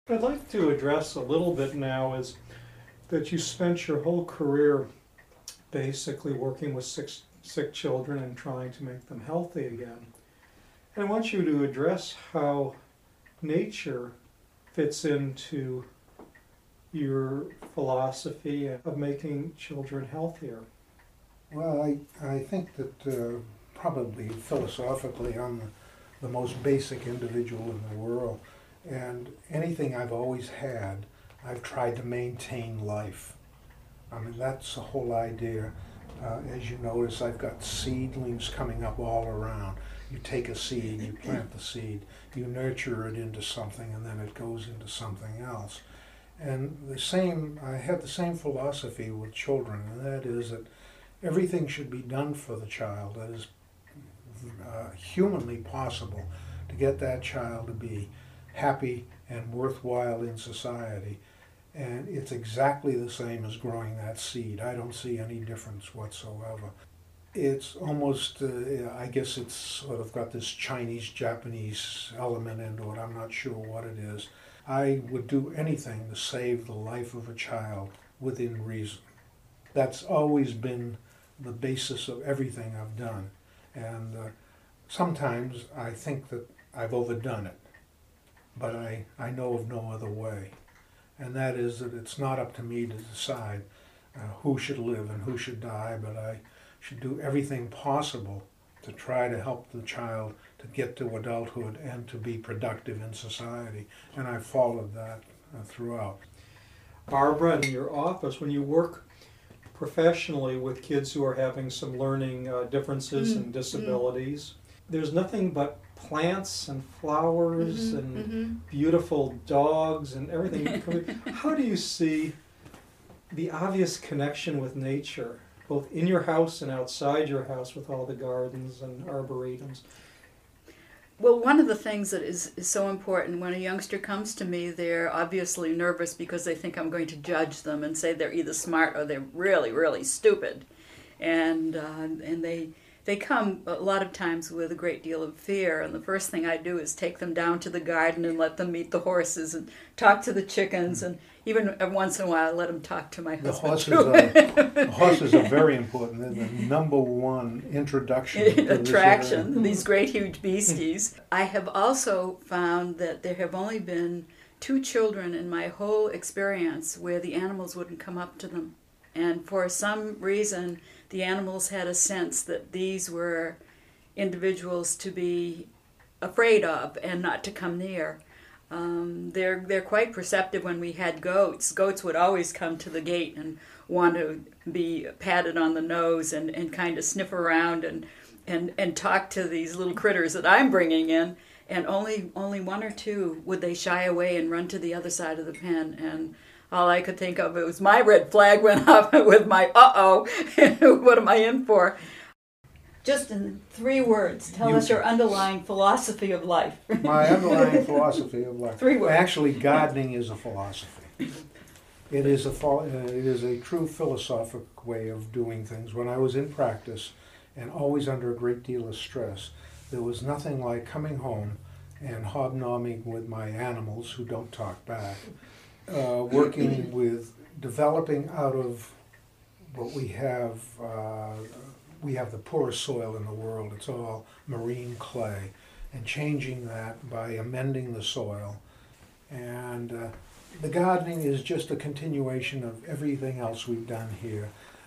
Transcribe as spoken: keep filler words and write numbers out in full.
I'd like to address a little bit now is that you spent your whole career basically working with sick, sick children and trying to make them healthy again. And I want you to address how nature fits into your philosophy of making children healthier. Well, I, I think that uh, probably philosophically I'm the, the most basic individual in the world. And anything I've always had, I've tried to maintain life. I mean, that's the whole idea. Uh, as you notice, I've got seedlings coming up all around. You take a seed, you plant the seed, you nurture it into something, and then it goes into something else. And the same, I have the same philosophy with children, and that is that everything should be done for the child that is uh, humanly possible to get that child to be happy and worthwhile in society. And it's exactly the same as growing that seed. I don't see any difference whatsoever. It's almost, uh, I guess it's sort of got this Chinese-Japanese element into it. I'm not sure what it is. I would do anything to save the life of a child within reason. That's always been the basis of everything I've done. And uh, sometimes I think that I've overdone it, but I, I know of no other way. And that is that it's not up to me to decide uh, who should live and who should die, but I should do everything possible to try to help the child to get to adulthood and to be productive in society. And I've followed that uh, throughout. Barbara, in your office, when you work professionally with kids who are having some learning uh, differences mm, and disabilities, mm. there's nothing but plants and flowers mm-hmm, and mm-hmm. beautiful dogs and everything. How do you see the obvious connection with nature, both in your house and outside your house with all the gardens and arboretums? Well, one of the things that is, is so important when a youngster comes to me, they're obviously nervous because they think I'm going to judge them and say they're either smart or they're really, really stupid. And uh, and they they come a lot of times with a great deal of fear. And the first thing I do is take them down to the garden and let them meet the horses and talk to the chickens. And even once in a while, I let them talk to my The husband. horses, are, the horses are very important. They're the number one introduction to attraction, this these great huge beasties. I have also found that there have only been two children in my whole experience where the animals wouldn't come up to them. And for some reason, the animals had a sense that these were individuals to be afraid of and not to come near. Um, they're they're quite perceptive when we had goats. Goats would always come to the gate and want to be patted on the nose and, and kind of sniff around and, and, and talk to these little critters that I'm bringing in. And only only one or two would they shy away and run to the other side of the pen. And all I could think of, it was my red flag went up with my uh-oh, what am I in for? Just in three words, tell You- us your underlying philosophy of life. My underlying philosophy of life. Three words. Actually, gardening is a philosophy. It is a pho- uh, it is a true philosophic way of doing things. When I was in practice, and always under a great deal of stress, there was nothing like coming home and hobnobbing with my animals who don't talk back, uh, working with developing out of what we have. Uh, we have the poorest soil in the world. It's all marine clay, and changing that by amending the soil. And uh, the gardening is just a continuation of everything else we've done here.